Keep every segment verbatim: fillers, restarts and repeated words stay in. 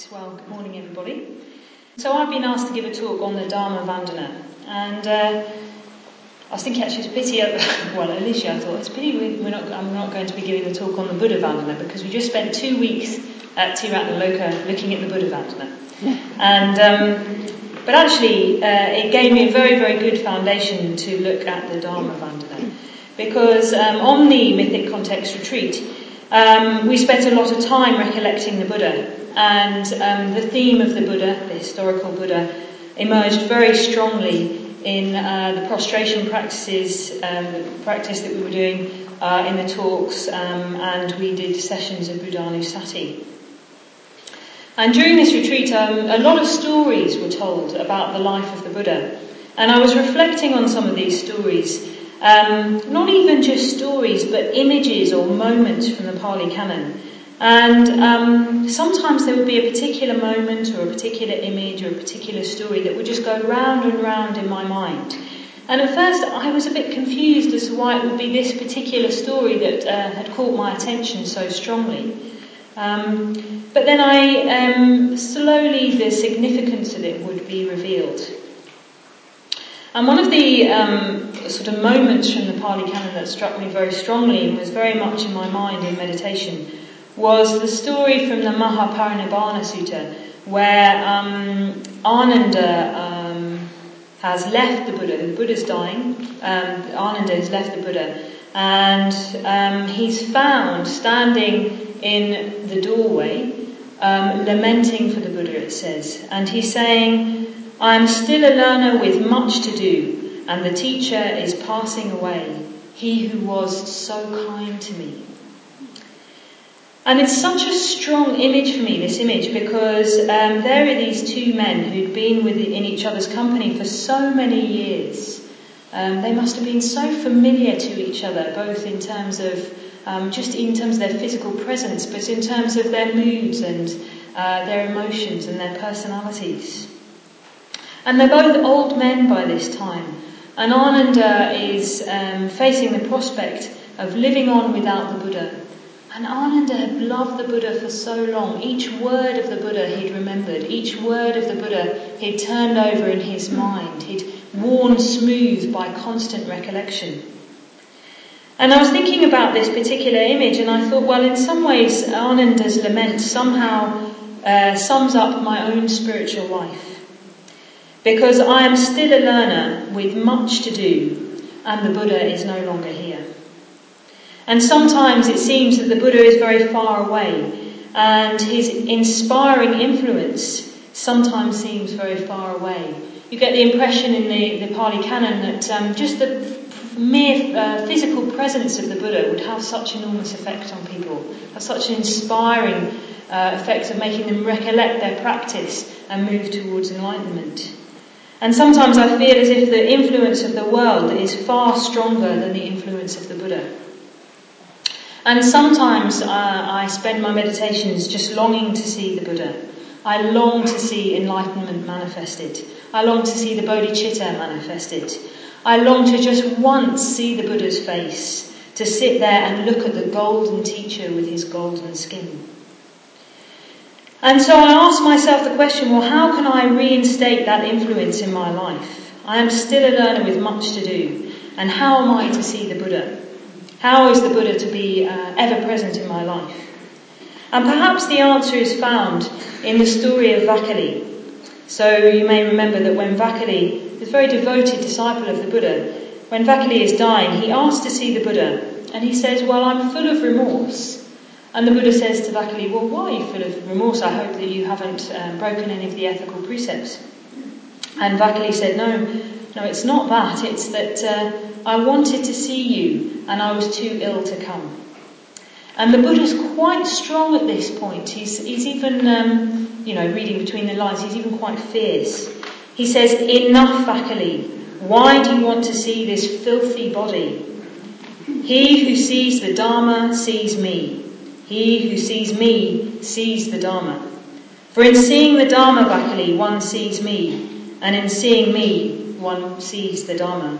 Well, good morning everybody. So I've been asked to give a talk on the Dharma Vandana, and uh, I was thinking actually it's a pity, well initially I thought it's a pity we're not, I'm not going to be giving the talk on the Buddha Vandana, because we just spent two weeks at Tiratnaloka looking at the Buddha Vandana. And, um, but actually uh, it gave me a very, very good foundation to look at the Dharma Vandana, because um, on the Mythic Context Retreat um, we spent a lot of time recollecting the Buddha. And um, the theme of the Buddha, the historical Buddha, emerged very strongly in uh, the prostration practices, um, the practice that we were doing uh, in the talks, um, and we did sessions of Buddhanussati. And during this retreat, um, a lot of stories were told about the life of the Buddha. And I was reflecting on some of these stories, um, not even just stories, but images or moments from the Pali Canon. And um, sometimes there would be a particular moment or a particular image or a particular story that would just go round and round in my mind. And at first I was a bit confused as to why it would be this particular story that uh, had caught my attention so strongly. Um, but then I, um, slowly the significance of it would be revealed. And one of the um, sort of moments from the Pali Canon that struck me very strongly and was very much in my mind in meditation was the story from the Mahaparinibbana Sutta, where um, Ananda um, has left the Buddha. The Buddha's dying. Um, Ananda has left the Buddha, and um, he's found standing in the doorway, um, lamenting for the Buddha. It says, and he's saying, "I am still a learner with much to do, and the teacher is passing away. He who was so kind to me." And it's such a strong image for me, this image, because um, there are these two men who'd been with in each other's company for so many years. Um, they must have been so familiar to each other, both in terms of, um, just in terms of their physical presence, but in terms of their moods and uh, their emotions and their personalities. And they're both old men by this time. And Ananda is um, facing the prospect of living on without the Buddha. And Ananda had loved the Buddha for so long. Each word of the Buddha he'd remembered. Each word of the Buddha he'd turned over in his mind. He'd worn smooth by constant recollection. And I was thinking about this particular image, and I thought, well, in some ways Ananda's lament somehow uh, sums up my own spiritual life. Because I am still a learner with much to do, and the Buddha is no longer here. And sometimes it seems that the Buddha is very far away, and his inspiring influence sometimes seems very far away. You get the impression in the, the Pali Canon that um, just the mere uh, physical presence of the Buddha would have such enormous effect on people, have such an inspiring uh, effect of making them recollect their practice and move towards enlightenment. And sometimes I feel as if the influence of the world is far stronger than the influence of the Buddha. And sometimes uh, I spend my meditations just longing to see the Buddha. I long to see enlightenment manifested. I long to see the bodhicitta manifested. I long to just once see the Buddha's face, to sit there and look at the golden teacher with his golden skin. And so I ask myself the question, well, how can I reinstate that influence in my life? I am still a learner with much to do. And how am I to see the Buddha? How is the Buddha to be uh, ever present in my life? And perhaps the answer is found in the story of Vakali. So you may remember that when Vakali, this very devoted disciple of the Buddha, when Vakali is dying, he asks to see the Buddha. And he says, well, I'm full of remorse. And the Buddha says to Vakali, well, why are you full of remorse? I hope that you haven't um, broken any of the ethical precepts. And Vakali said, no, no, it's not that. It's that uh, I wanted to see you and I was too ill to come. And the Buddha's quite strong at this point. He's, he's even, um, you know, reading between the lines, he's even quite fierce. He says, enough, Vakali. Why do you want to see this filthy body? He who sees the Dharma sees me. He who sees me sees the Dharma. For in seeing the Dharma, Vakali, one sees me, and in seeing me, one sees the Dharma.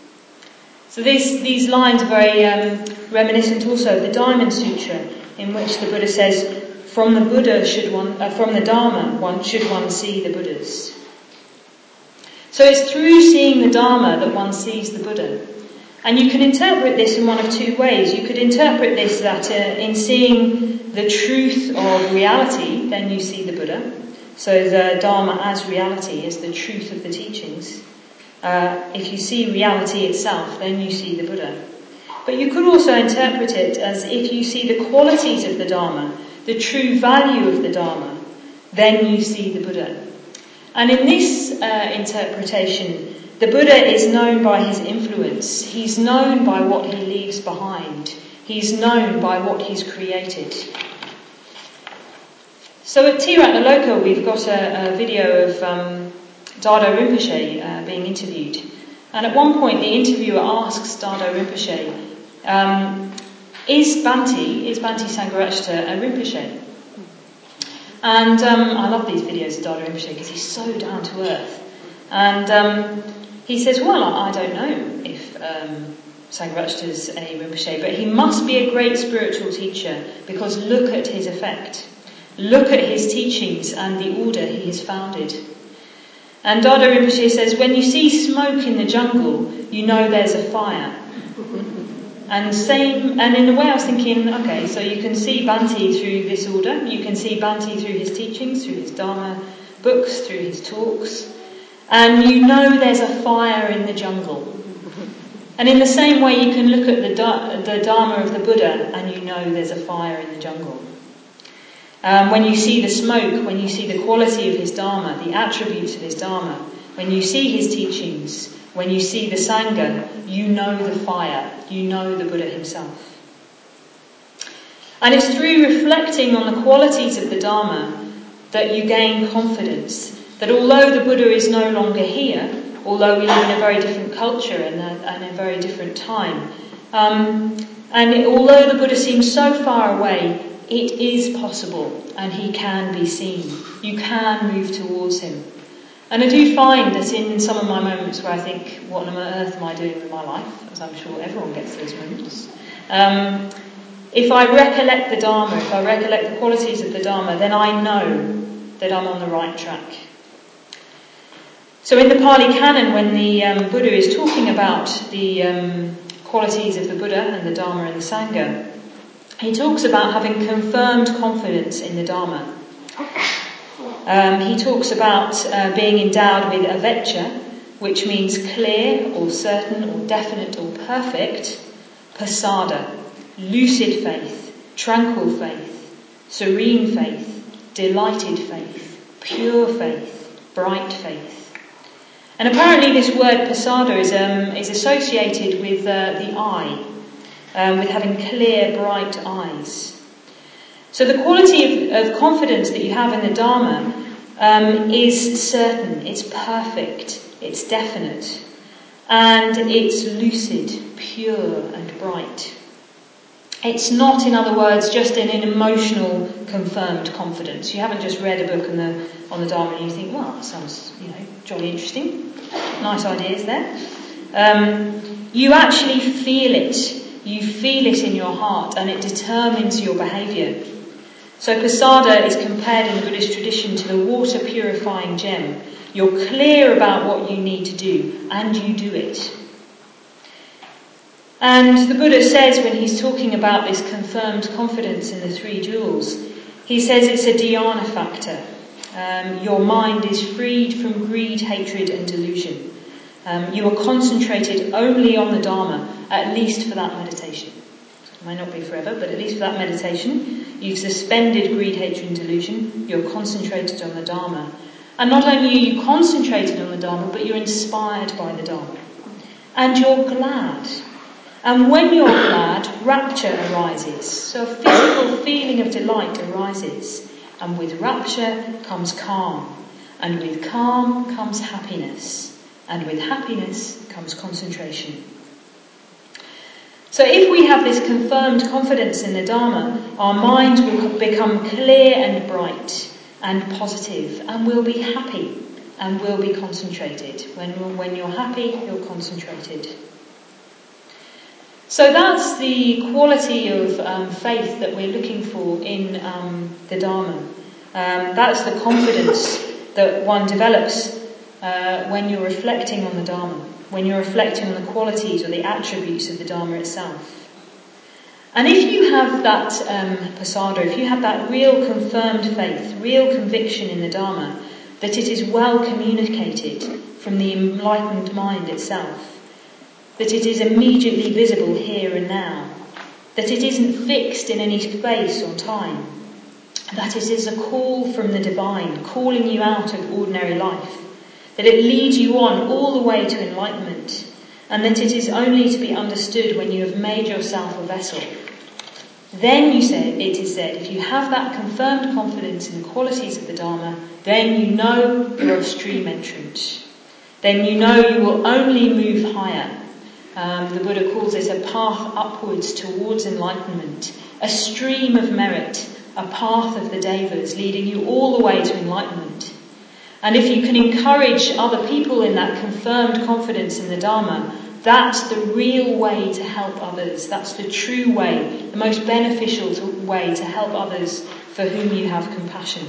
So these, these lines are very um, reminiscent also of the Diamond Sutra, in which the Buddha says, from the Buddha should one, uh, from the Dharma, one should one see the Buddhas. So it's through seeing the Dharma that one sees the Buddha. And you can interpret this in one of two ways. You could interpret this that uh, in seeing the truth of reality, then you see the Buddha. So the Dharma as reality, as the truth of the teachings. Uh, if you see reality itself, then you see the Buddha. But you could also interpret it as if you see the qualities of the Dharma, the true value of the Dharma, then you see the Buddha. And in this uh, interpretation, the Buddha is known by his influence. He's known by what he leaves behind. He's known by what he's created. So at Tirataloka, we've got a, a video of um, Dado Rinpoche uh, being interviewed. And at one point, the interviewer asks Dado Rinpoche, um, is Bhante, is Bhante Sangharakshita a Rinpoche? And um, I love these videos of Dado Rinpoche because he's so down to earth. And um, he says, well, I, I don't know if um, Sangharakshita's a Rinpoche, but he must be a great spiritual teacher because look at his effect. Look at his teachings and the order he has founded. And Dado Rinpoche says, when you see smoke in the jungle, you know there's a fire. And same, and in a way I was thinking, okay, so you can see Bhante through this order, you can see Bhante through his teachings, through his Dharma books, through his talks, and you know there's a fire in the jungle. And in the same way you can look at the, the Dharma of the Buddha and you know there's a fire in the jungle. Um, when you see the smoke, when you see the quality of his Dharma, the attributes of his Dharma, when you see his teachings, when you see the Sangha, you know the fire, you know the Buddha himself. And it's through reflecting on the qualities of the Dharma that you gain confidence that although the Buddha is no longer here, although we live in a very different culture and a, and a very different time, um, and it, although the Buddha seems so far away, it is possible and he can be seen. You can move towards him. And I do find that in some of my moments where I think, what on earth am I doing with my life? As I'm sure everyone gets those moments. Um, if I recollect the Dharma, if I recollect the qualities of the Dharma, then I know that I'm on the right track. So in the Pali Canon, when the um, Buddha is talking about the um, qualities of the Buddha and the Dharma and the Sangha, he talks about having confirmed confidence in the Dharma. Um, he talks about uh, being endowed with avecca, which means clear or certain or definite or perfect, pasada, lucid faith, tranquil faith, serene faith, delighted faith, pure faith, bright faith. And apparently this word pasada is, um, is associated with uh, the eye, um, with having clear, bright eyes. So the quality of, of confidence that you have in the Dharma um, is certain, it's perfect, it's definite, and it's lucid, pure and bright. It's not, in other words, just an, an emotional, confirmed confidence. You haven't just read a book on the, on the Dharma and you think, well, that sounds, you know, jolly interesting, nice ideas there. Um, you actually feel it. You feel it in your heart and it determines your behaviour. So pasada is compared in the Buddhist tradition to the water purifying gem. You're clear about what you need to do and you do it. And the Buddha says when he's talking about this confirmed confidence in the three jewels, he says it's a dhyana factor. Um, your mind is freed from greed, hatred and delusion. Um, you are concentrated only on the Dharma, at least for that meditation. It might not be forever, but at least for that meditation, you've suspended greed, hatred and delusion. You're concentrated on the Dharma. And not only are you concentrated on the Dharma, but you're inspired by the Dharma. And you're glad. And when you're glad, rapture arises. So a physical feeling of delight arises. And with rapture comes calm. And with calm comes happiness. And with happiness comes concentration. So if we have this confirmed confidence in the Dharma, our mind will become clear and bright and positive, and we'll be happy and we'll be concentrated. When, when you're happy, you're concentrated. So that's the quality of um, faith that we're looking for in um, the Dharma. Um, that's the confidence that one develops uh, when you're reflecting on the Dharma, when you're reflecting on the qualities or the attributes of the Dharma itself. And if you have that um, pasada, if you have that real confirmed faith, real conviction in the Dharma, that it is well communicated from the enlightened mind itself, that it is immediately visible here and now, that it isn't fixed in any space or time, that it is a call from the divine, calling you out of ordinary life, that it leads you on all the way to enlightenment, and that it is only to be understood when you have made yourself a vessel. Then you say, it is said, if you have that confirmed confidence in the qualities of the Dharma, then you know you're a stream entrant. Then you know you will only move higher. Um, the Buddha calls it a path upwards towards enlightenment, a stream of merit, a path of the Devas leading you all the way to enlightenment. And if you can encourage other people in that confirmed confidence in the Dharma, that's the real way to help others. That's the true way, the most beneficial to, way to help others for whom you have compassion.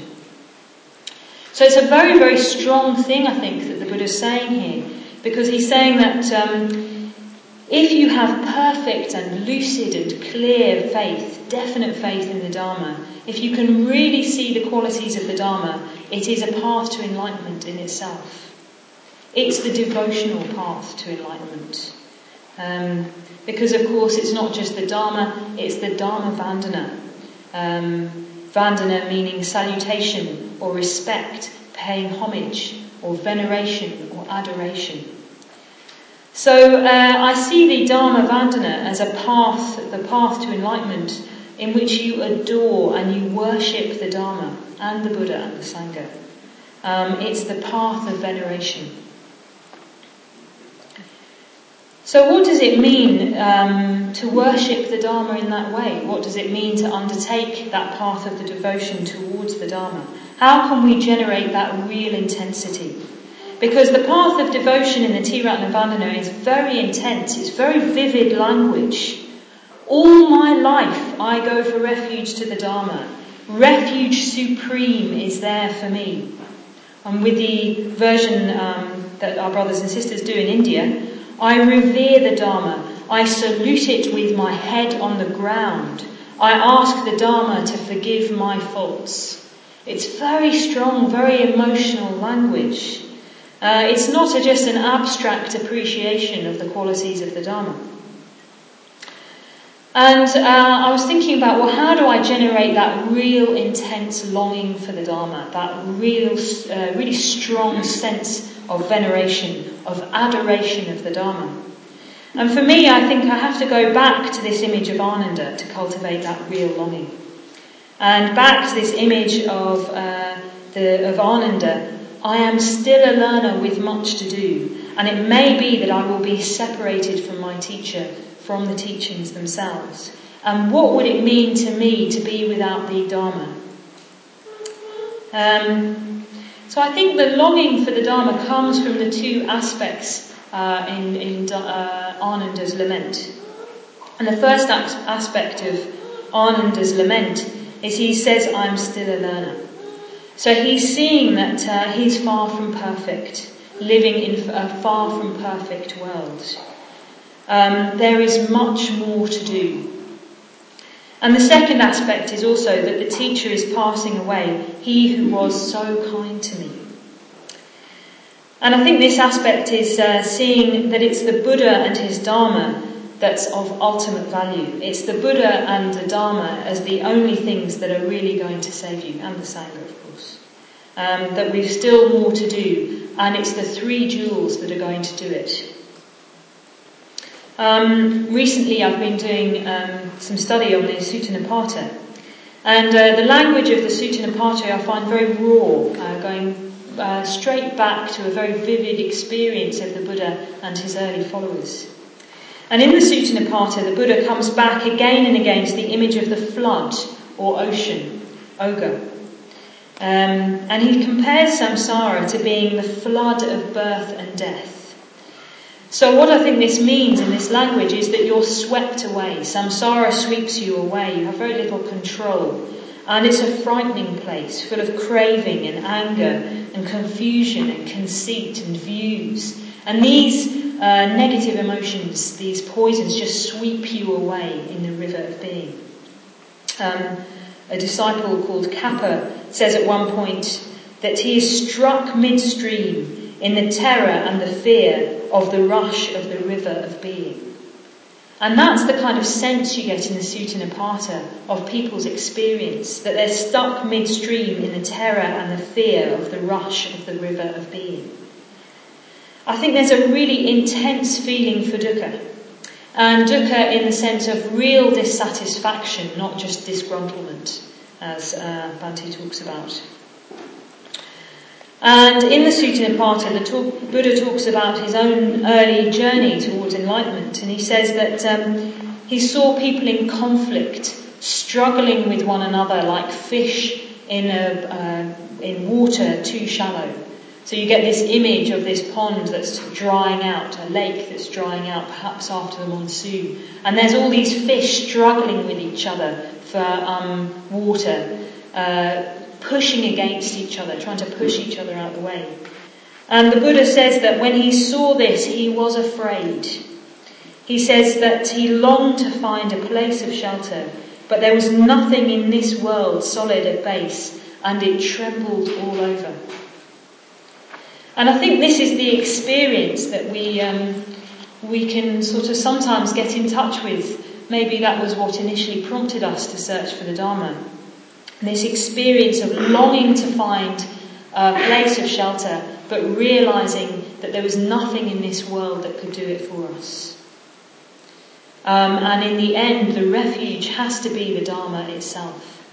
So it's a very, very strong thing, I think, that the Buddha's saying here, because he's saying that um, if you have perfect and lucid and clear faith, definite faith in the Dharma, if you can really see the qualities of the Dharma, it is a path to enlightenment in itself. It's the devotional path to enlightenment. Um, because, of course, it's not just the Dharma, it's the Dharma Vandana. Um, Vandana meaning salutation or respect, paying homage or veneration or adoration. So uh, I see the Dharma Vandana as a path, the path to enlightenment in which you adore and you worship the Dharma and the Buddha and the Sangha. Um, it's the path of veneration. So what does it mean um, to worship the Dharma in that way? What does it mean to undertake that path of the devotion towards the Dharma? How can we generate that real intensity? Because the path of devotion in the Triratna Vandana is very intense, it's very vivid language. All my life I go for refuge to the Dharma. Refuge supreme is there for me. And with the version um, that our brothers and sisters do in India, I revere the Dharma. I salute it with my head on the ground. I ask the Dharma to forgive my faults. It's very strong, very emotional language. Uh, it's not a, just an abstract appreciation of the qualities of the Dharma. And uh, I was thinking about, well, how do I generate that real intense longing for the Dharma, that real, uh, really strong sense of veneration, of adoration of the Dharma? And for me, I think I have to go back to this image of Ananda to cultivate that real longing. And back to this image of, uh, the, of Ananda, I am still a learner with much to do, and it may be that I will be separated from my teacher, from the teachings themselves. And what would it mean to me to be without the Dharma? Um, so I think the longing for the Dharma comes from the two aspects uh, in, in uh, Ananda's lament. And the first aspect of Ananda's lament is he says, I'm still a learner. So he's seeing that uh, he's far from perfect, living in a far from perfect world. Um, there is much more to do. And the second aspect is also that the teacher is passing away, he who was so kind to me. And I think this aspect is uh, seeing that it's the Buddha and his Dharma that's of ultimate value. It's the Buddha and the Dharma as the only things that are really going to save you, and the Sangha, of course. Um, that we've still more to do, and it's the three jewels that are going to do it. Um, recently I've been doing um, some study on the Sutta Nipata, and uh, the language of the Sutta Nipata I find very raw, uh, going uh, straight back to a very vivid experience of the Buddha and his early followers. And in the Sutta Nipata, the Buddha comes back again and again to the image of the flood or ocean, Oga. Um, and he compares samsara to being the flood of birth and death. So what I think this means in this language is that you're swept away. Samsara sweeps you away. You have very little control. And it's a frightening place, full of craving and anger and confusion and conceit and views. And these uh, negative emotions, these poisons, just sweep you away in the river of being. Um, a disciple called Kappa says at one point that he is struck midstream in the terror and the fear of the rush of the river of being. And that's the kind of sense you get in the Sutta Nipata of people's experience, that they're stuck midstream in the terror and the fear of the rush of the river of being. I think there's a really intense feeling for dukkha. And dukkha in the sense of real dissatisfaction, not just disgruntlement, as uh, Bhante talks about. And in the Sutta Nipata, the talk, Buddha talks about his own early journey towards enlightenment, and he says that um, he saw people in conflict, struggling with one another like fish in a uh, in water too shallow. So you get this image of this pond that's drying out, a lake that's drying out, perhaps after the monsoon, and there's all these fish struggling with each other for um, water. Uh, pushing against each other, trying to push each other out of the way. And the Buddha says that when he saw this, he was afraid. He says that he longed to find a place of shelter, but there was nothing in this world solid at base, and it trembled all over. And I think this is the experience that we um, we can sort of sometimes get in touch with. Maybe that was what initially prompted us to search for the Dharma. This experience of longing to find a place of shelter, but realising that there was nothing in this world that could do it for us. Um, and in the end, the refuge has to be the Dharma itself.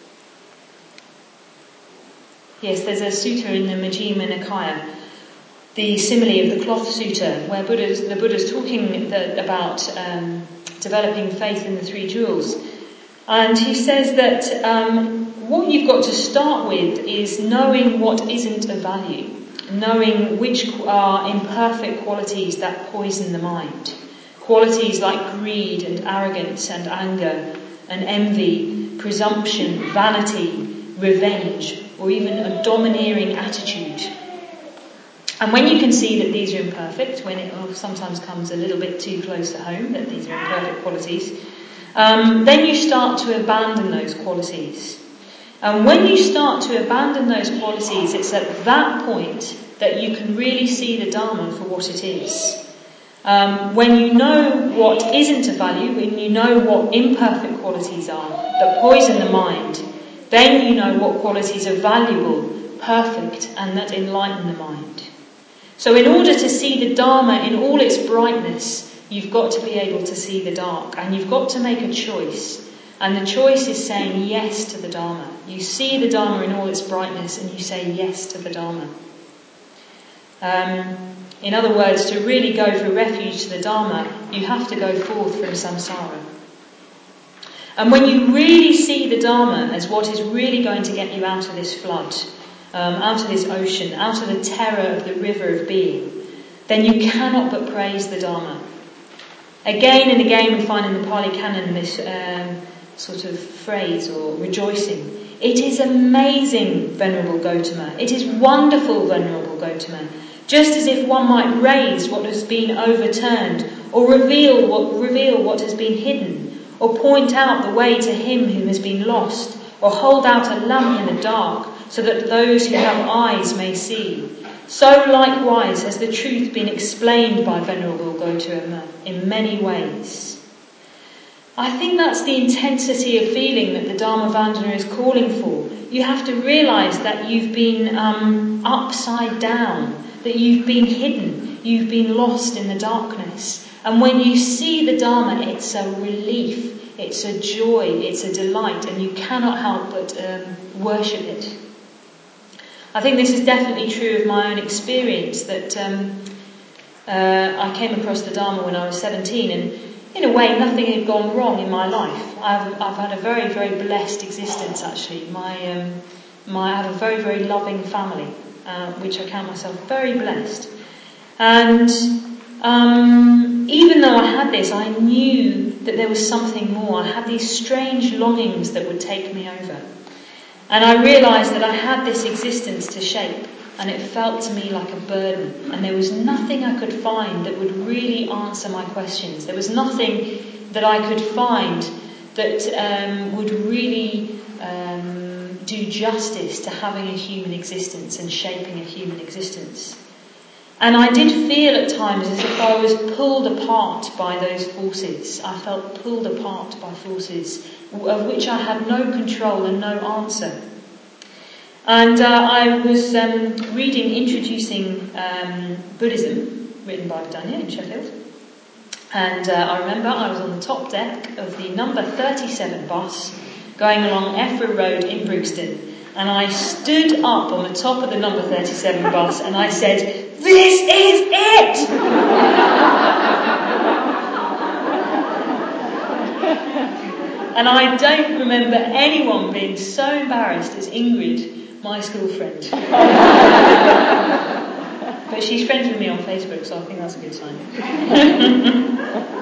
Yes, there's a sutta in the Majjhima Nikaya, the simile of the cloth sutta, where Buddha's, the Buddha's talking the, about um, developing faith in the three jewels. And he says that um, what you've got to start with is knowing what isn't of value, knowing which are imperfect qualities that poison the mind. Qualities like greed and arrogance and anger and envy, presumption, vanity, revenge, or even a domineering attitude. And when you can see that these are imperfect, when it sometimes comes a little bit too close to home, that these are imperfect qualities, Um, then you start to abandon those qualities. And when you start to abandon those qualities, it's at that point that you can really see the Dharma for what it is. Um, when you know what isn't of value, when you know what imperfect qualities are that poison the mind, then you know what qualities are valuable, perfect, and that enlighten the mind. So in order to see the Dharma in all its brightness, you've got to be able to see the dark, and you've got to make a choice. And the choice is saying yes to the Dharma. You see the Dharma in all its brightness and you say yes to the Dharma. Um, in other words, to really go for refuge to the Dharma, you have to go forth from samsara. And when you really see the Dharma as what is really going to get you out of this flood, um, out of this ocean, out of the terror of the river of being, then you cannot but praise the Dharma. Again and again we find in the Pali Canon this um, sort of phrase or rejoicing. It is amazing, Venerable Gautama. It is wonderful, Venerable Gautama. Just as if one might raise what has been overturned, or reveal what, reveal what has been hidden, or point out the way to him who has been lost, or hold out a lamp in the dark, so that those who have eyes may see. So likewise has the truth been explained by Venerable Gautama in many ways. I think that's the intensity of feeling that the Dharmavandana is calling for. You have to realise that you've been um, upside down, that you've been hidden, you've been lost in the darkness. And when you see the Dharma, it's a relief, it's a joy, it's a delight, and you cannot help but um, worship it. I think this is definitely true of my own experience, that um, uh, I came across the Dharma when I was seventeen, and in a way nothing had gone wrong in my life. I've, I've had a very, very blessed existence actually. My, um, my, I have a very, very loving family, uh, which I count myself very blessed. And um, even though I had this, I knew that there was something more. I had these strange longings that would take me over. And I realised that I had this existence to shape, and it felt to me like a burden. And there was nothing I could find that would really answer my questions. There was nothing that I could find that um, would really um, do justice to having a human existence and shaping a human existence. And I did feel at times as if I was pulled apart by those forces. I felt pulled apart by forces of which I had no control and no answer. And uh, I was um, reading Introducing um, Buddhism, written by Vidanya in Sheffield. And uh, I remember I was on the top deck of the number thirty-seven bus going along Effra Road in Brixton. And I stood up on the top of the number thirty-seven bus and I said, "This is it!" And I don't remember anyone being so embarrassed as Ingrid, my school friend. But she's friends with me on Facebook, so I think that's a good sign.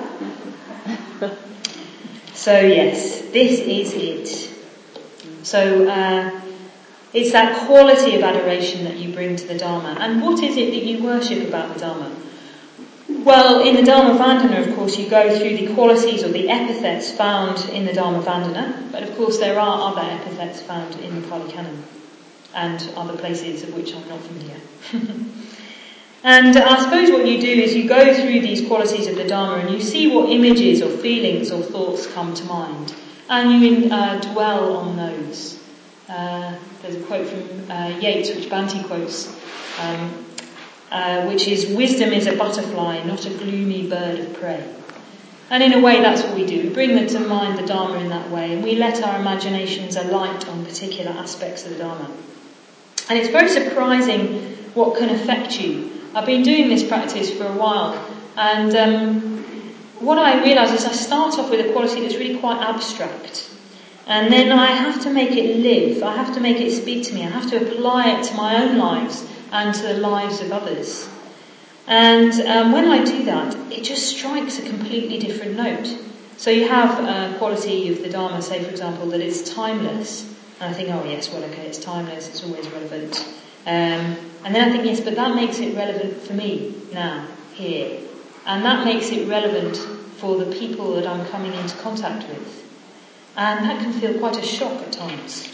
So yes, this is it. So uh, it's that quality of adoration that you bring to the Dharma. And what is it that you worship about the Dharma? Well, in the Dharma Vandana, of course, you go through the qualities or the epithets found in the Dharma Vandana, but of course there are other epithets found in the Pali Canon and other places of which I'm not familiar. And I suppose what you do is you go through these qualities of the Dharma and you see what images or feelings or thoughts come to mind, and you uh, dwell on those. Uh, there's a quote from uh, Yeats, which Bhante quotes, um, uh, which is, "Wisdom is a butterfly, not a gloomy bird of prey." And in a way that's what we do. We bring to mind the Dharma in that way, and we let our imaginations alight on particular aspects of the Dharma. And it's very surprising what can affect you. I've been doing this practice for a while, and um, what I realise is I start off with a quality that's really quite abstract, and then I have to make it live, I have to make it speak to me, I have to apply it to my own lives and to the lives of others. And um, when I do that, it just strikes a completely different note. So you have a quality of the Dharma, say for example, that it's timeless, and I think, oh yes, well okay, it's timeless, it's always relevant. Um, and then I think, yes, but that makes it relevant for me now, here. And that makes it relevant for the people that I'm coming into contact with. And that can feel quite a shock at times.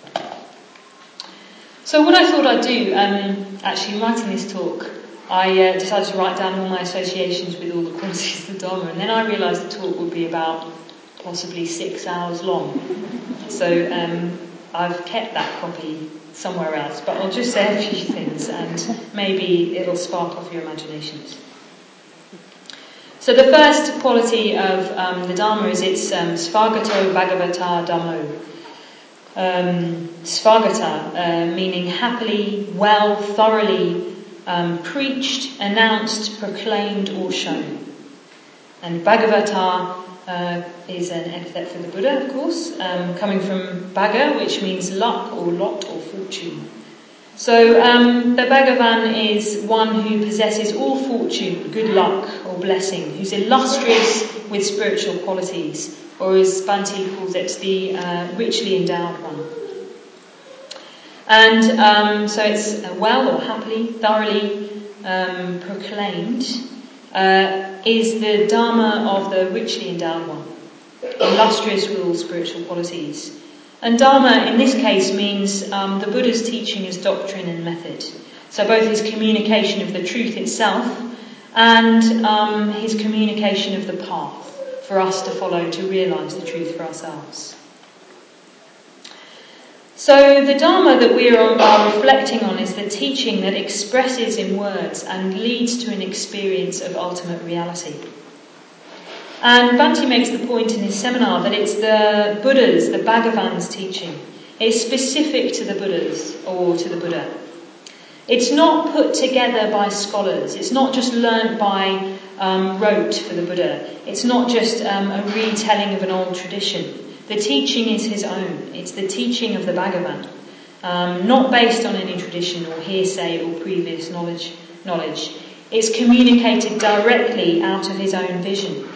So what I thought I'd do, um, actually writing this talk, I uh, decided to write down all my associations with all the qualities of the Dharma, and then I realised the talk would be about possibly six hours long. So um, I've kept that copy somewhere else, but I'll just say a few things and maybe it'll spark off your imaginations. So the first quality of um, the Dharma is its um, Svagato Bhagavata Dhammo. Um, Svagata, uh, meaning happily, well, thoroughly um, preached, announced, proclaimed or shown. And Bhagavata uh, is an epithet for the Buddha, of course, um, coming from Bhaga, which means luck or lot or fortune. So um, the Bhagavan is one who possesses all fortune, good luck or blessing, who's illustrious with spiritual qualities, or as Bhante calls it, the uh, richly endowed one. And um, so it's uh, well or happily, thoroughly um, proclaimed, uh, is the Dharma of the richly endowed one, illustrious with all spiritual qualities. And Dharma in this case means um, the Buddha's teaching as doctrine and method. So both his communication of the truth itself and um, his communication of the path for us to follow to realise the truth for ourselves. So the Dharma that we are, are reflecting on is the teaching that expresses in words and leads to an experience of ultimate reality. And Bhante makes the point in his seminar that it's the Buddha's, the Bhagavan's teaching. It's specific to the Buddha's or to the Buddha. It's not put together by scholars. It's not just learnt by um, rote for the Buddha. It's not just um, a retelling of an old tradition. The teaching is his own. It's the teaching of the Bhagavan. um, not based on any tradition or hearsay or previous knowledge. knowledge. It's communicated directly out of his own vision.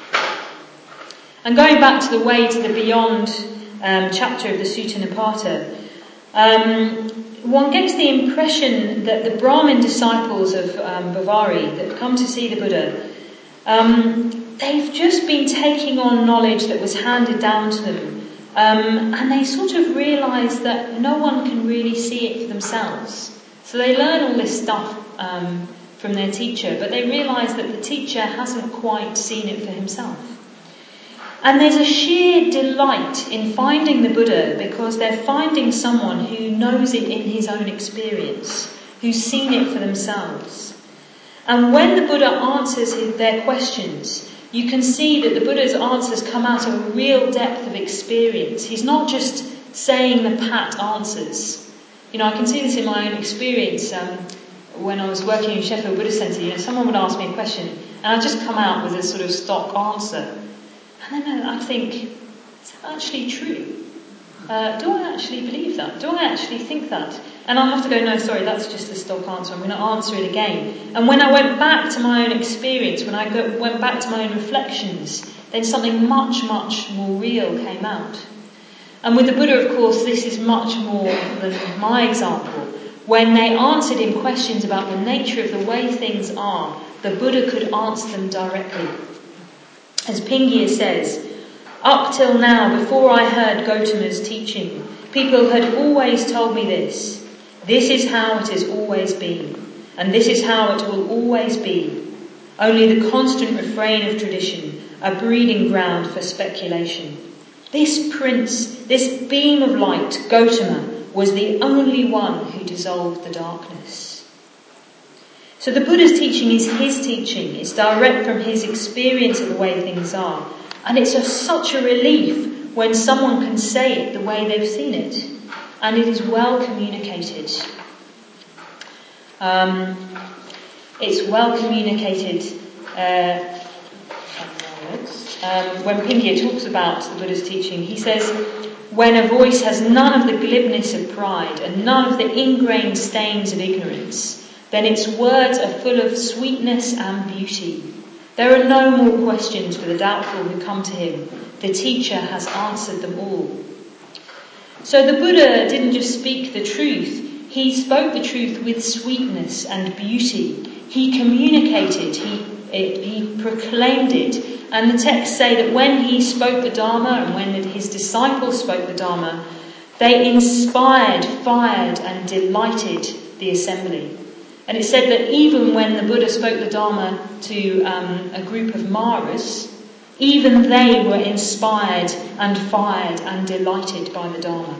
And going back to the Way to the Beyond um, chapter of the Sutta Nipata, um, one gets the impression that the Brahmin disciples of um, Bavari that come to see the Buddha, um, they've just been taking on knowledge that was handed down to them, um, and they sort of realise that no one can really see it for themselves. So they learn all this stuff um, from their teacher, but they realise that the teacher hasn't quite seen it for himself. And there's a sheer delight in finding the Buddha because they're finding someone who knows it in his own experience, who's seen it for themselves. And when the Buddha answers his, their questions, you can see that the Buddha's answers come out of a real depth of experience. He's not just saying the pat answers. You know, I can see this in my own experience. Um, when I was working in Sheffield Buddhist Centre, you know, someone would ask me a question and I'd just come out with a sort of stock answer. And then I'd think, is that actually true? Uh, do I actually believe that? Do I actually think that? And I'll have to go, no, sorry, that's just a stock answer. I'm going to answer it again. And when I went back to my own experience, when I go, went back to my own reflections, then something much, much more real came out. And with the Buddha, of course, this is much more than my example. When they answered him questions about the nature of the way things are, the Buddha could answer them directly. As Pingia says, up till now, before I heard Gautama's teaching, people had always told me this. This is how it has always been, and this is how it will always be. Only the constant refrain of tradition, a breeding ground for speculation. This prince, this beam of light, Gautama, was the only one who dissolved the darkness. So the Buddha's teaching is his teaching. It's direct from his experience of the way things are. And it's a, such a relief when someone can say it the way they've seen it. And it is well communicated. Um, it's well communicated. Uh, um, when Pingia talks about the Buddha's teaching, he says, when a voice has none of the glibness of pride and none of the ingrained stains of ignorance, then its words are full of sweetness and beauty. There are no more questions for the doubtful who come to him. The teacher has answered them all. So the Buddha didn't just speak the truth, he spoke the truth with sweetness and beauty. He communicated, he, it, he proclaimed it. And the texts say that when he spoke the Dharma and when his disciples spoke the Dharma, they inspired, fired and delighted the assembly. And it said that even when the Buddha spoke the Dharma to um, a group of Maras, even they were inspired and fired and delighted by the Dharma.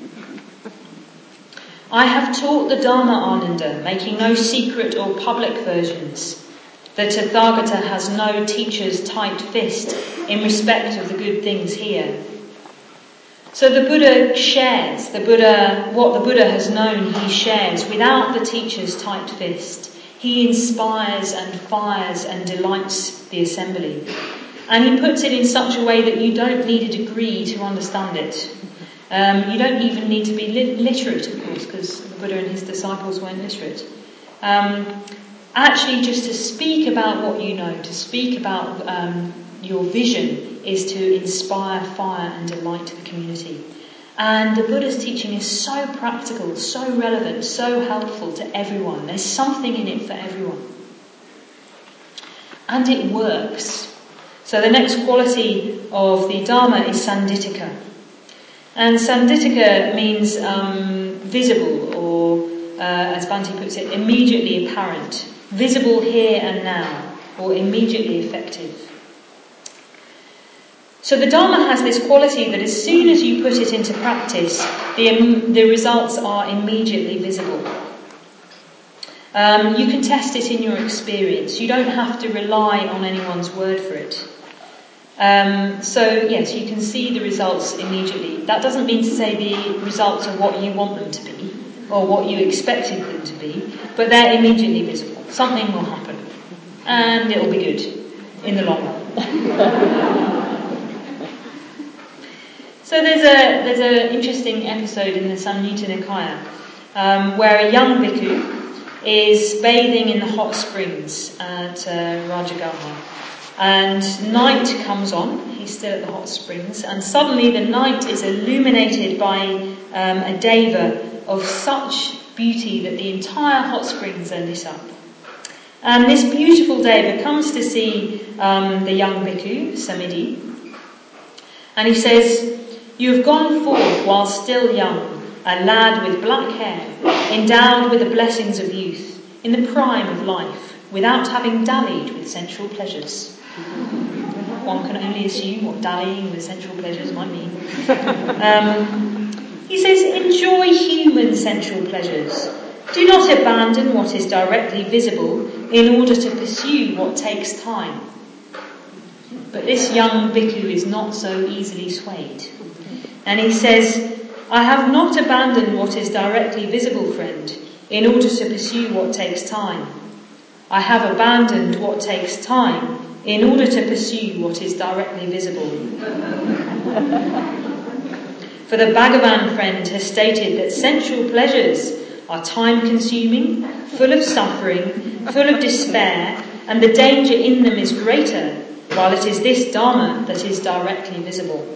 I have taught the Dharma, Ananda, making no secret or public versions. The Tathagata has no teacher's tight fist in respect of the good things here. So the Buddha shares, the Buddha, what the Buddha has known, he shares without the teacher's tight fist. He inspires and fires and delights the assembly. And he puts it in such a way that you don't need a degree to understand it. Um, you don't even need to be li- literate, of course, because the Buddha and his disciples weren't literate. Um, actually, just to speak about what you know, to speak about um, your vision, is to inspire, fire and delight the community. And the Buddha's teaching is so practical, so relevant, so helpful to everyone. There's something in it for everyone. And it works. So the next quality of the Dharma is Sanditthika. And Sanditthika means um, visible, or uh, as Bhante puts it, immediately apparent, visible here and now, or immediately effective. So the Dharma has this quality that as soon as you put it into practice, the, the results are immediately visible. Um, you can test it in your experience. You don't have to rely on anyone's word for it. Um, so yes, you can see the results immediately. That doesn't mean to say the results are what you want them to be, or what you expected them to be, but they're immediately visible. Something will happen, and it'll be good in the long run. So there's a there's an interesting episode in the Samyutta Nikaya um, where a young bhikkhu is bathing in the hot springs at uh, Rajagaha, and night comes on. He's still at the hot springs, and suddenly the night is illuminated by um, a deva of such beauty that the entire hot springs are lit up. And this beautiful deva comes to see um, the young bhikkhu, Samidhi, and he says, "You have gone forth while still young, a lad with black hair, endowed with the blessings of youth, in the prime of life, without having dallied with sensual pleasures." One can only assume what dallying with sensual pleasures might mean. Um, he says, "Enjoy human sensual pleasures. Do not abandon what is directly visible in order to pursue what takes time." But this young bhikkhu is not so easily swayed. And he says, "I have not abandoned what is directly visible, friend, in order to pursue what takes time. I have abandoned what takes time in order to pursue what is directly visible." For the Bhagavan friend has stated that sensual pleasures are time-consuming, full of suffering, full of despair, and the danger in them is greater, while it is this Dharma that is directly visible.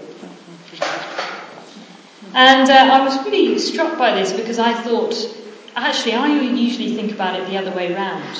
And uh, I was really struck by this because I thought, actually, I usually think about it the other way round.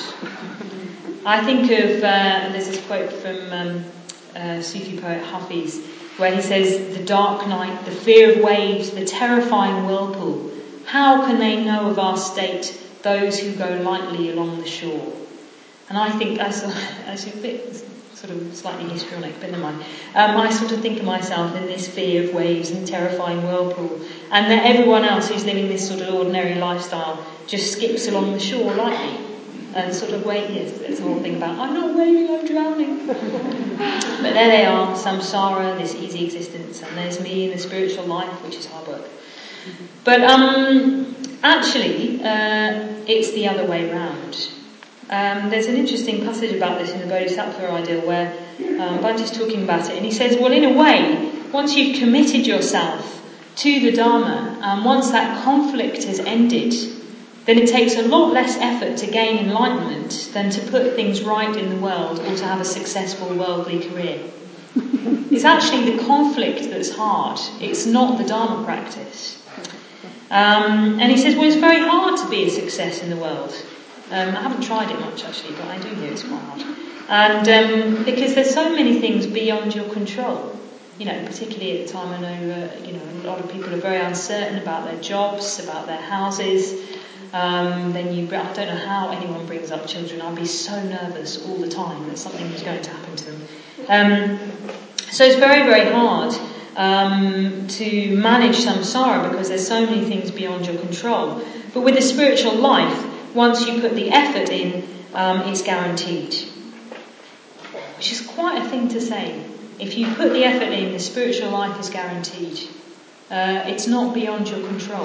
I think of, uh, there's this quote from um, uh, Sufi poet Hafiz, where he says, "The dark night, the fear of waves, the terrifying whirlpool, how can they know of our state, those who go lightly along the shore?" And I think, as, as a bit sort of slightly histrionic, but never mind, um, I sort of think of myself in this fear of waves and terrifying whirlpool, and that everyone else who's living this sort of ordinary lifestyle just skips along the shore lightly. And sort of wait, yes, there's the whole thing about, "I'm not waving, I'm drowning." But there they are, samsara, this easy existence, and there's me in the spiritual life, which is hard work. But um, actually, uh, it's the other way round. Um, there's an interesting passage about this in the Bodhisattva Ideal where um, Bhante's talking about it, and he says, well, in a way, once you've committed yourself to the Dharma, and once that conflict has ended, then it takes a lot less effort to gain enlightenment than to put things right in the world or to have a successful worldly career. It's actually the conflict that's hard. It's not the Dharma practice. Um, and he says, well, it's very hard to be a success in the world. Um, I haven't tried it much, actually, but I do hear it's quite hard. And um, because there's so many things beyond your control. You know, particularly at the time, I know, uh, you know, a lot of people are very uncertain about their jobs, about their houses. Um, then you, I don't know how anyone brings up children. I'd be so nervous all the time that something was going to happen to them. Um, so it's very, very hard um, to manage samsara because there's so many things beyond your control. But with the spiritual life, once you put the effort in, um, it's guaranteed. Which is quite a thing to say. If you put the effort in, the spiritual life is guaranteed. Uh, it's not beyond your control.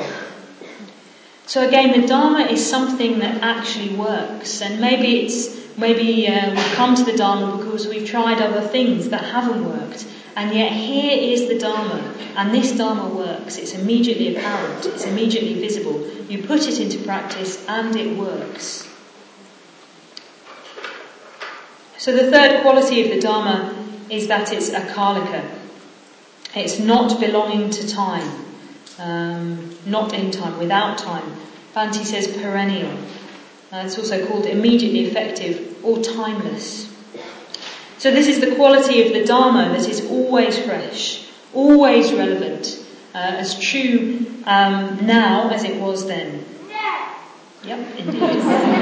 So again, the Dharma is something that actually works, and maybe it's maybe uh, we've come to the Dharma because we've tried other things that haven't worked, and yet here is the Dharma, and this Dharma works. It's immediately apparent, it's immediately visible. You put it into practice, and it works. So the third quality of the Dharma is that it's akalika. It's not belonging to time. Um, not in time, without time. Bhante says perennial. Uh, it's also called immediately effective or timeless. So this is the quality of the Dharma that is always fresh, always relevant, uh, as true um, now as it was then. Yep, indeed.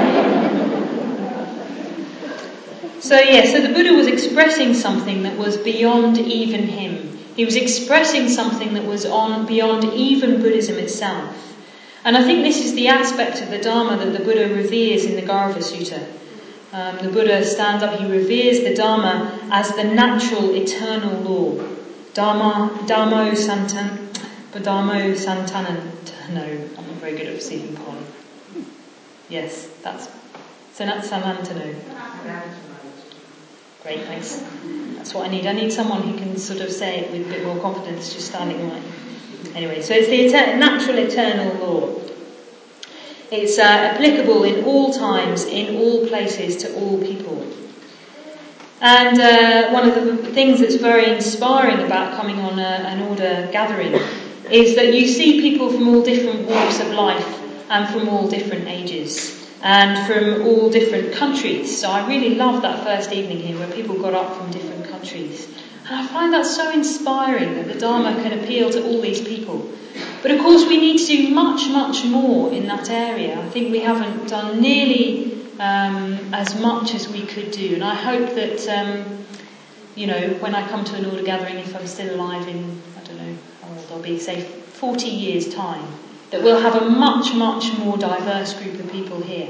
So yeah, so the Buddha was expressing something that was beyond even him. He was expressing something that was on beyond even Buddhism itself. And I think this is the aspect of the Dharma that the Buddha reveres in the Garva Sutta. Um, the Buddha stands up, he reveres the Dharma as the natural, eternal law. Dharma, Dharmo Santan, Dharmo Santanan. No, I'm not very good at receiving Pali. Yes, that's Sanat Sanantanu. Great, thanks. That's what I need. I need someone who can sort of say it with a bit more confidence, just standing right. Anyway, so it's the et- natural eternal law. It's uh, applicable in all times, in all places, to all people. And uh, one of the things that's very inspiring about coming on a, an order gathering is that you see people from all different walks of life and from all different ages and from all different countries. So I really loved that first evening here where people got up from different countries. And I find that so inspiring that the Dharma can appeal to all these people. But of course we need to do much, much more in that area. I think we haven't done nearly um, as much as we could do. And I hope that, um, you know, when I come to an order gathering, if I'm still alive in, I don't know how old I'll be, say forty years' time, that we'll have a much, much more diverse group of people here.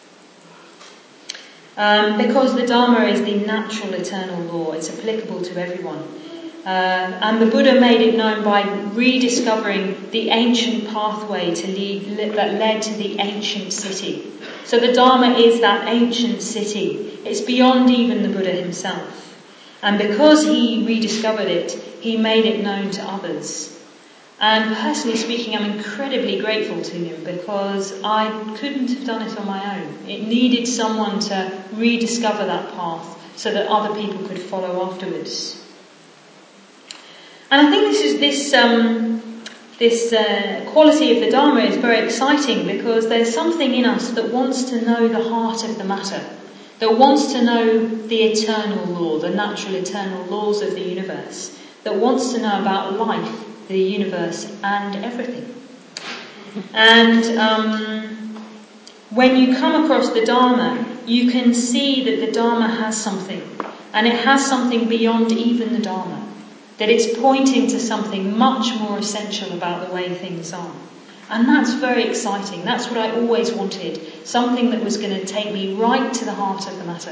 Um, because the Dharma is the natural eternal law, it's applicable to everyone. Uh, and the Buddha made it known by rediscovering the ancient pathway to lead, that led to the ancient city. So the Dharma is that ancient city. It's beyond even the Buddha himself. And because he rediscovered it, he made it known to others. And personally speaking, I'm incredibly grateful to him because I couldn't have done it on my own. It needed someone to rediscover that path so that other people could follow afterwards. And I think this is this um, this uh, quality of the Dharma is very exciting because there's something in us that wants to know the heart of the matter, that wants to know the eternal law, the natural eternal laws of the universe, that wants to know about life, the universe, and everything. And um, when you come across the Dharma, you can see that the Dharma has something, and it has something beyond even the Dharma. That it's pointing to something much more essential about the way things are. And that's very exciting. That's what I always wanted. Something that was going to take me right to the heart of the matter.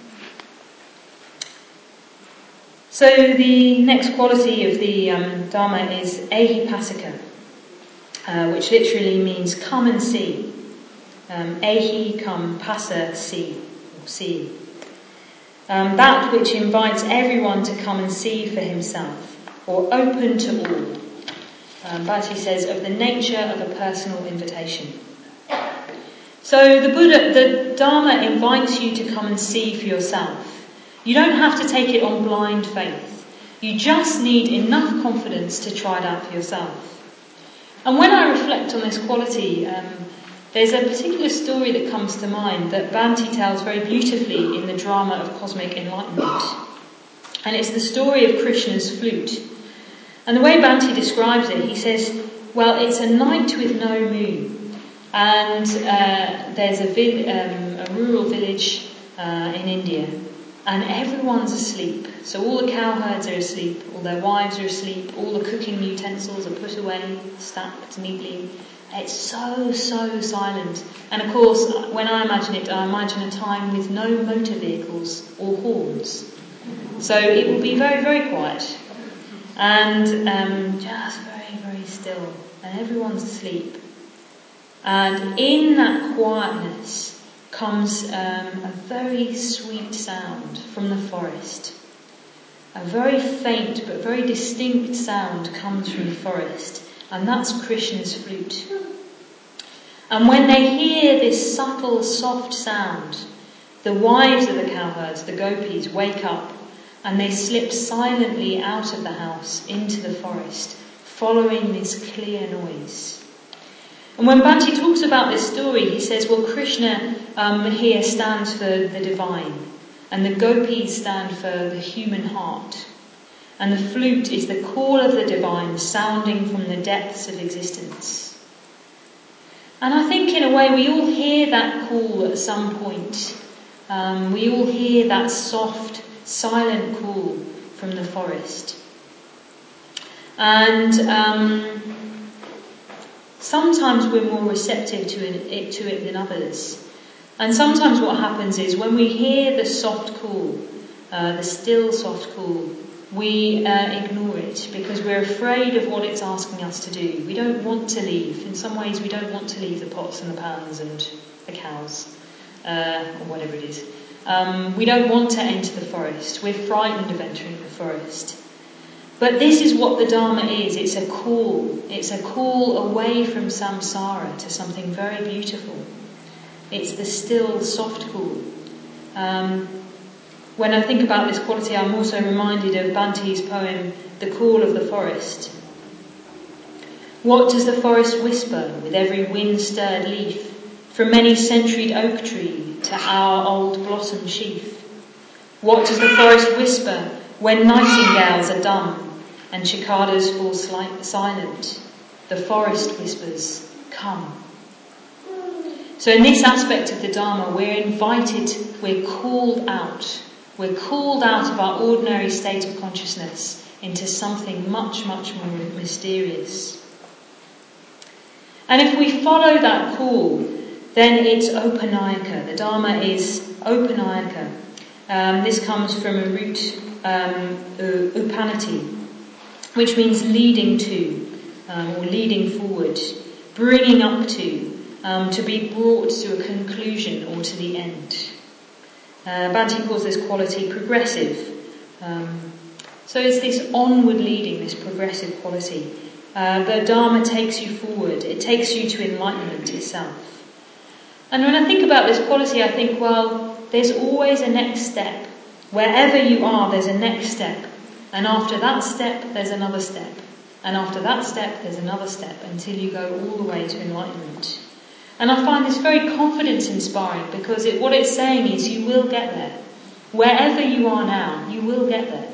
So the next quality of the um, Dharma is ehipassika, uh, which literally means come and see. Um, ehi, come, passa, see, or see. Um, that which invites everyone to come and see for himself, or open to all. Um, Bhante says, of the nature of a personal invitation. So the Buddha, the Dharma invites you to come and see for yourself. You don't have to take it on blind faith. You just need enough confidence to try it out for yourself. And when I reflect on this quality, um, there's a particular story that comes to mind that Bhante tells very beautifully in the drama of cosmic enlightenment. And it's the story of Krishna's flute. And the way Bhante describes it, he says, well, it's a night with no moon. And uh, there's a, vi- um, a rural village uh, in India. And everyone's asleep. So all the cowherds are asleep, all their wives are asleep, all the cooking utensils are put away, stacked neatly. It's so, so silent. And of course, when I imagine it, I imagine a time with no motor vehicles or horns. So it will be very, very quiet. And um, just very, very still. And everyone's asleep. And in that quietness comes um, a very sweet sound from the forest. A very faint but very distinct sound comes from the forest. And that's Krishna's flute. And when they hear this subtle, soft sound, the wives of the cowherds, the gopis, wake up and they slip silently out of the house into the forest, following this clear noise. And when Bhante talks about this story, he says, well, Krishna um, here stands for the divine, and the gopis stand for the human heart. And the flute is the call of the divine sounding from the depths of existence. And I think in a way we all hear that call at some point. Um, we all hear that soft, silent call from the forest. And um, sometimes we're more receptive to it, to it than others. And sometimes what happens is when we hear the soft call, uh, the still soft call, we uh, ignore it because we're afraid of what it's asking us to do. We don't want to leave. In some ways, we don't want to leave the pots and the pans and the cows, uh, or whatever it is. Um, we don't want to enter the forest. We're frightened of entering the forest. But this is what the Dharma is. It's a call. It's a call away from samsara to something very beautiful. It's the still, soft call. Um, when I think about this quality, I'm also reminded of Bante's poem, The Call of the Forest. What does the forest whisper with every wind-stirred leaf, from many centuried oak tree to our old blossom sheaf? What does the forest whisper when nightingales are dumb and cicadas fall sli- silent? The forest whispers, come. So in this aspect of the Dharma, we're invited, we're called out. We're called out of our ordinary state of consciousness into something much, much more mysterious. And if we follow that call, then it's Opanayika. The Dharma is Opanayika. Um, this comes from a root um, Upanati, which means leading to, um, or leading forward, bringing up to, um, to be brought to a conclusion or to the end. Uh, Bhante calls this quality progressive. Um, so it's this onward leading, this progressive quality. Uh, the Dharma takes you forward. It takes you to enlightenment itself. And when I think about this quality, I think, well, there's always a next step. Wherever you are, there's a next step. And after that step, there's another step. And after that step, there's another step until you go all the way to enlightenment. And I find this very confidence-inspiring because it, what it's saying is you will get there. Wherever you are now, you will get there.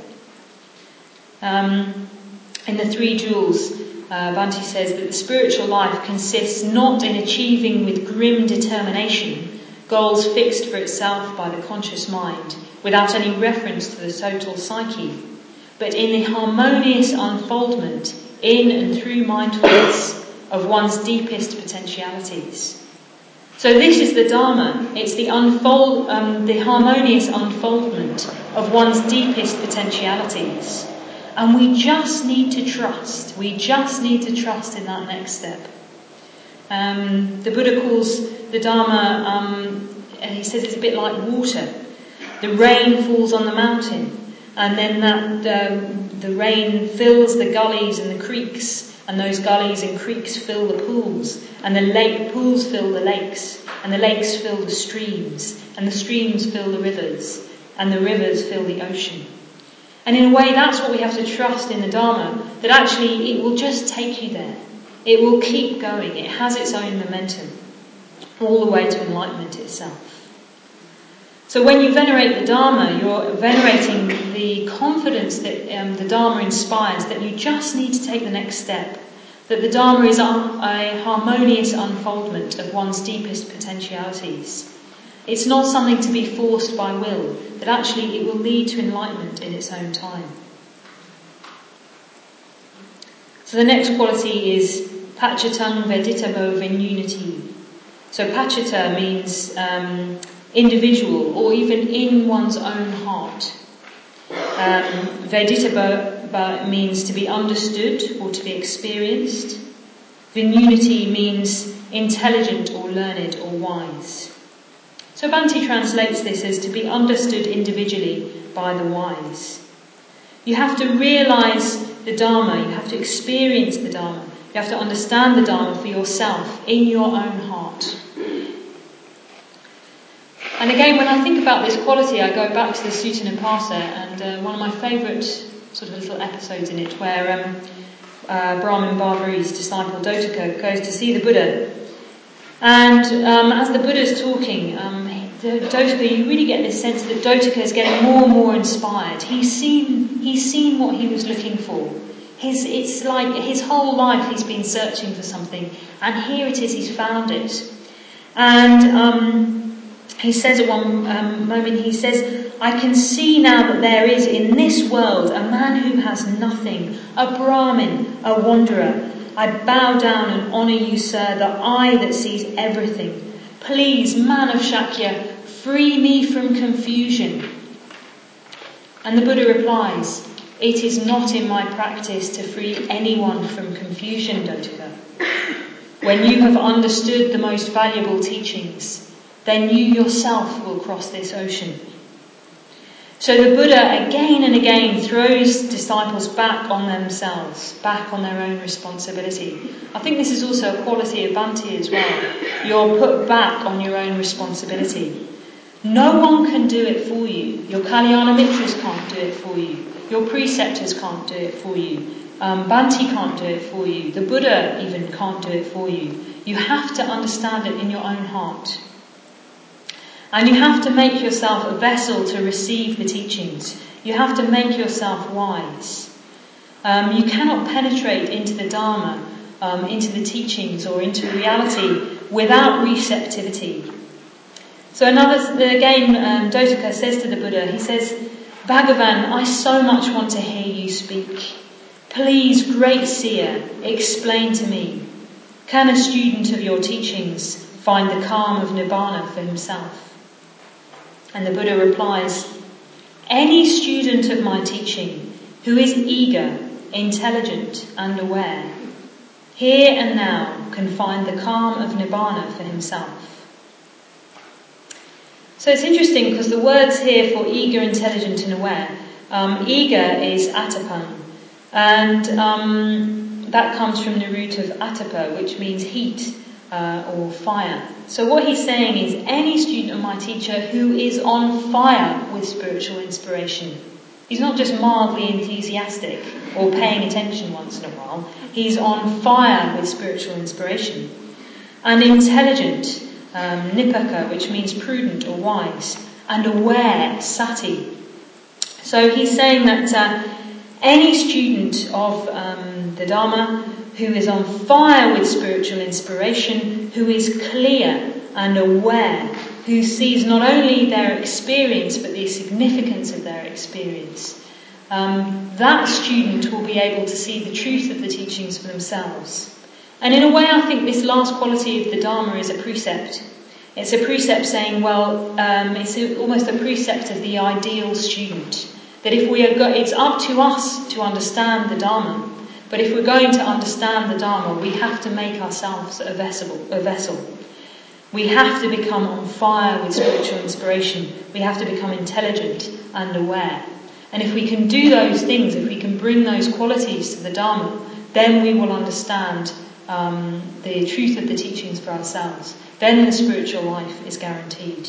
Um, in the Three Jewels, uh, Bhante says that the spiritual life consists not in achieving with grim determination goals fixed for itself by the conscious mind without any reference to the total psyche, but in the harmonious unfoldment in and through mindfulness of one's deepest potentialities. So this is the Dharma. It's the unfold, um, the harmonious unfoldment of one's deepest potentialities. And we just need to trust. We just need to trust in that next step. Um, the Buddha calls the Dharma, um, and he says it's a bit like water. The rain falls on the mountain, and then that um, the rain fills the gullies and the creeks, and those gullies and creeks fill the pools, and the lake pools fill the lakes, and the lakes fill the streams, and the streams fill the rivers, and the rivers fill the ocean. And in a way, that's what we have to trust in the Dharma, that actually it will just take you there. It will keep going. It has its own momentum, all the way to enlightenment itself. So when you venerate the Dharma, you're venerating the confidence that um, the Dharma inspires, that you just need to take the next step, that the Dharma is a, a harmonious unfoldment of one's deepest potentialities. It's not something to be forced by will, that actually it will lead to enlightenment in its own time. So the next quality is Pachatang Veditavo Vinunity. So Pachata means um, individual, or even in one's own heart. Um, Veditava means to be understood or to be experienced. Vinunity means intelligent or learned or wise. So Bhante translates this as to be understood individually by the wise. You have to realise the Dharma, you have to experience the Dharma, you have to understand the Dharma for yourself in your own heart. And again, when I think about this quality, I go back to the Sutta Nipasa, and uh, one of my favourite sort of little episodes in it, where um, uh, Brahmin Barbari's disciple Dotaka goes to see the Buddha. And um, as the Buddha's talking, um, the Dotaka, you really get this sense that Dotaka is getting more and more inspired. He's seen, he's seen what he was looking for. His, it's like his whole life he's been searching for something, and here it is, he's found it. And um, he says at one um, moment, he says, I can see now that there is in this world a man who has nothing, a Brahmin, a wanderer. I bow down and honour you, sir, the eye that sees everything. Please, man of Shakya, free me from confusion. And the Buddha replies, it is not in my practice to free anyone from confusion, Dotaka. When you have understood the most valuable teachings, then you yourself will cross this ocean. So the Buddha again and again throws disciples back on themselves, back on their own responsibility. I think this is also a quality of Bhante as well. You're put back on your own responsibility. No one can do it for you. Your Kalyana Mitras can't do it for you. Your preceptors can't do it for you. Um, Bhante can't do it for you. The Buddha even can't do it for you. You have to understand it in your own heart. And you have to make yourself a vessel to receive the teachings. You have to make yourself wise. Um, you cannot penetrate into the Dharma, um, into the teachings or into reality without receptivity. So another, again, um, Dotaka says to the Buddha, he says, Bhagavan, I so much want to hear you speak. Please, great seer, explain to me. Can a student of your teachings find the calm of Nibbana for himself? And the Buddha replies, any student of my teaching who is eager, intelligent and aware, here and now can find the calm of Nibbana for himself. So it's interesting because the words here for eager, intelligent and aware, um, eager is atapan, and um, that comes from the root of atapa, which means heat uh, or fire. So what he's saying is any student of my teacher who is on fire with spiritual inspiration. He's not just mildly enthusiastic or paying attention once in a while. He's on fire with spiritual inspiration. And intelligent, um, nipaka, which means prudent or wise, and aware, sati. So he's saying that uh, any student of um, the Dharma who is on fire with spiritual inspiration, who is clear and aware, who sees not only their experience but the significance of their experience, um, that student will be able to see the truth of the teachings for themselves. And in a way, I think this last quality of the Dharma is a precept. It's a precept saying, well, um, it's a, almost a precept of the ideal student. That if we are, go- it's up to us to understand the Dharma. But if we're going to understand the Dharma, we have to make ourselves a vessel. A vessel. We have to become on fire with spiritual inspiration. We have to become intelligent and aware. And if we can do those things, if we can bring those qualities to the Dharma, then we will understand um, the truth of the teachings for ourselves. Then the spiritual life is guaranteed.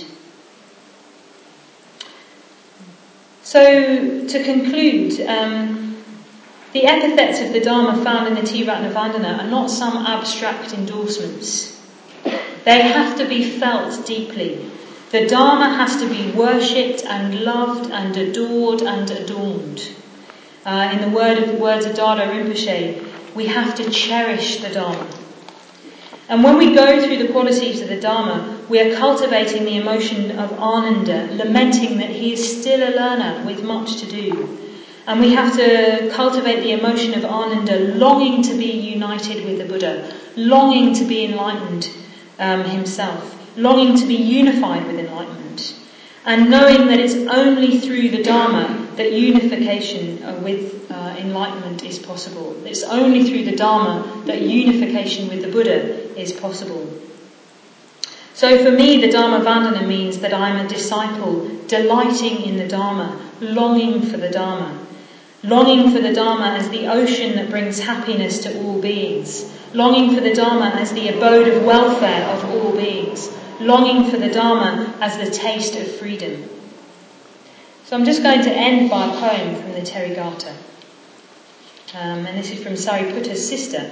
So, to conclude, um, the epithets of the Dharma found in the Triratnavandana are not some abstract endorsements. They have to be felt deeply. The Dharma has to be worshipped and loved and adored and adorned. Uh, in the word of, words of Dada Rinpoche, we have to cherish the Dharma. And when we go through the qualities of the Dharma, we are cultivating the emotion of Ananda, lamenting that he is still a learner with much to do. And we have to cultivate the emotion of Ananda, longing to be united with the Buddha, longing to be enlightened um, himself, longing to be unified with enlightenment, and knowing that it's only through the Dharma that unification uh, with uh, enlightenment is possible. It's only through the Dharma that unification with the Buddha is possible. So for me, the Dharma Vandana means that I'm a disciple delighting in the Dharma, longing for the Dharma. Longing for the Dharma as the ocean that brings happiness to all beings. Longing for the Dharma as the abode of welfare of all beings. Longing for the Dharma as the taste of freedom. So I'm just going to end by a poem from the Therigatha. Um, and this is from Sariputta's sister.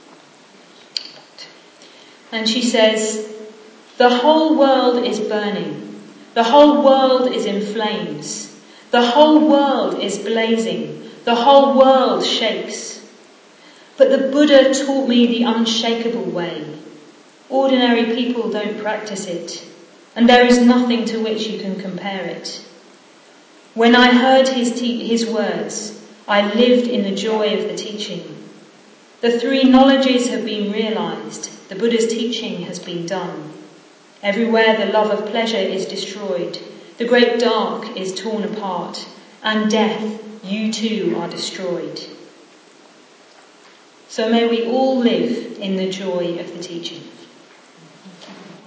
And she says, the whole world is burning. The whole world is in flames. The whole world is blazing. The whole world shakes. But the Buddha taught me the unshakable way. Ordinary people don't practice it, and there is nothing to which you can compare it. When I heard his, te- his words, I lived in the joy of the teaching. The three knowledges have been realized. The Buddha's teaching has been done. Everywhere the love of pleasure is destroyed, the great dark is torn apart, and death, you too are destroyed. So may we all live in the joy of the teaching.